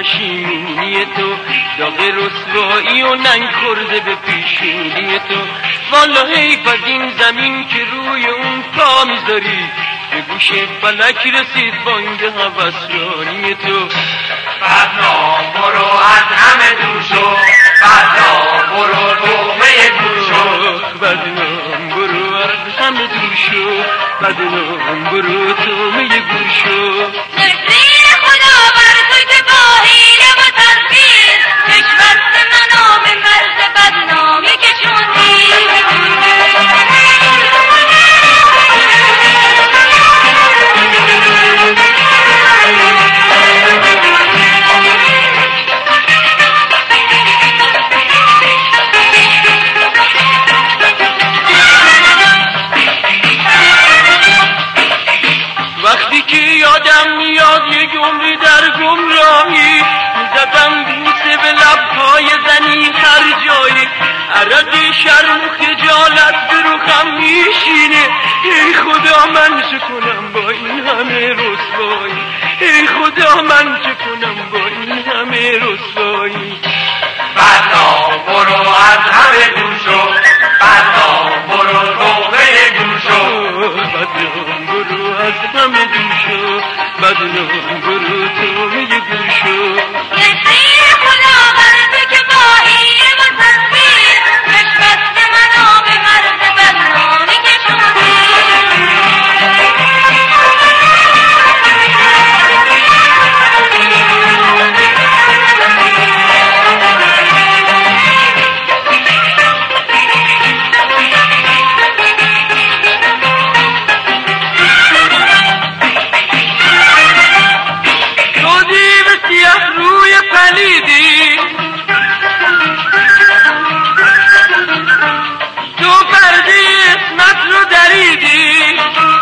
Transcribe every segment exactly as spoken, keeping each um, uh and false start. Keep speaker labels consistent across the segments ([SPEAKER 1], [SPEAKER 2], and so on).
[SPEAKER 1] پشیمونی تو، داغ رسوایی و ننگ خورده به پیشونی تو. والا حیف از این زمین که روی اون پا میذاری، به گوش فلک رسید بانگ هوسرانی تو.
[SPEAKER 2] بدنام برو از همه دور شو، بدنام برو تومه گور شو.
[SPEAKER 1] بدنام برو از همه دور شو، بدنام برو تومه گور شو.
[SPEAKER 3] نفرین خدا بر تو که با حیله و تدبیر، کشبست منام مرز بدنامی کشوندی.
[SPEAKER 1] وقتی که یادم میاد یک عمری در گمراهی، میزدم بوسه به لبهای زنی هر جایی، عرق شرم و خجالت به روخم میشینه. ای خدا من چه کنم با این همه رسوایی، ای خدا من چه کنم با این همه رسوایی.
[SPEAKER 2] بدنام برو از همه دور شو، بدنام برو تومه گور شو.
[SPEAKER 1] بدنام برو از همه دور شو، بدنام برو تومه گور شو.
[SPEAKER 3] نفرین خدا بر تو که با حیله و تدبیر، کشبست منام مرز بدنامی کشوندی.
[SPEAKER 1] پلیدی تو پرده اسمت رو دریدی،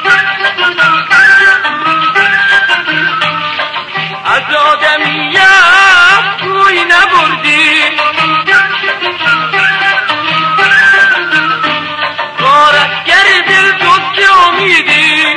[SPEAKER 1] از آدمیت روی نبردی. غارتگر دل تو که امیدی،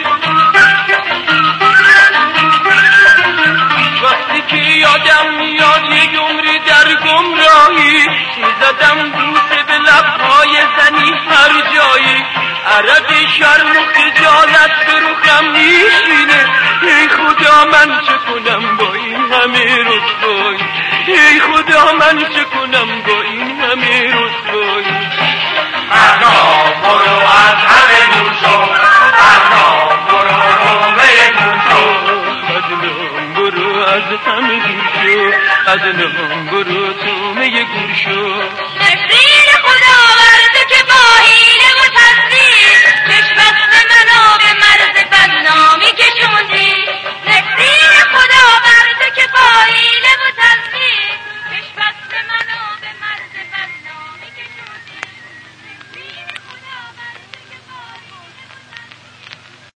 [SPEAKER 1] وقتی که یادم میاد یک عمری در گمراهی، میزدم بوسه به لبهای زنی هر جایی، عرق شرم و خجالت به روخم میشینه. ای خدا من چه کنم با این همه رسوایی، ای خدا من چه کنم با این همه رسوایی.
[SPEAKER 2] بدنام برو از همه دور شو، بدنام برو تومه گور شو.
[SPEAKER 1] بدنام برو از همه دور شو، بدنام برو تومه گور شو.
[SPEAKER 3] نفرین خدا